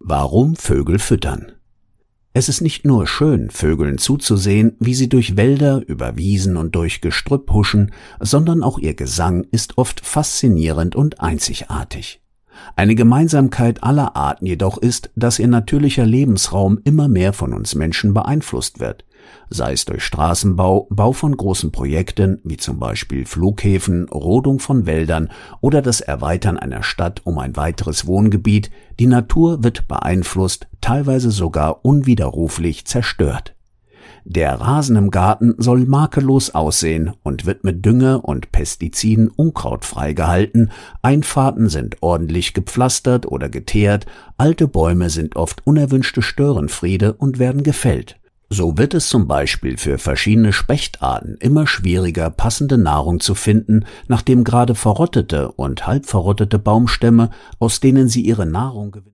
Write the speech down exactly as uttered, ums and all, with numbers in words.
Warum Vögel füttern. Es ist nicht nur schön, Vögeln zuzusehen, wie sie durch Wälder, über Wiesen und durch Gestrüpp huschen, sondern auch ihr Gesang ist oft faszinierend und einzigartig. Eine Gemeinsamkeit aller Arten jedoch ist, dass ihr natürlicher Lebensraum immer mehr von uns Menschen beeinflusst wird, sei es durch Straßenbau, Bau von großen Projekten, wie zum Beispiel Flughäfen, Rodung von Wäldern oder das Erweitern einer Stadt um ein weiteres Wohngebiet. Die Natur wird beeinflusst, teilweise sogar unwiderruflich zerstört. Der Rasen im Garten soll makellos aussehen und wird mit Dünger und Pestiziden unkrautfrei gehalten, Einfahrten sind ordentlich gepflastert oder geteert, alte Bäume sind oft unerwünschte Störenfriede und werden gefällt. So wird es zum Beispiel für verschiedene Spechtarten immer schwieriger, passende Nahrung zu finden, nachdem gerade verrottete und halb verrottete Baumstämme, aus denen sie ihre Nahrung gewinnen,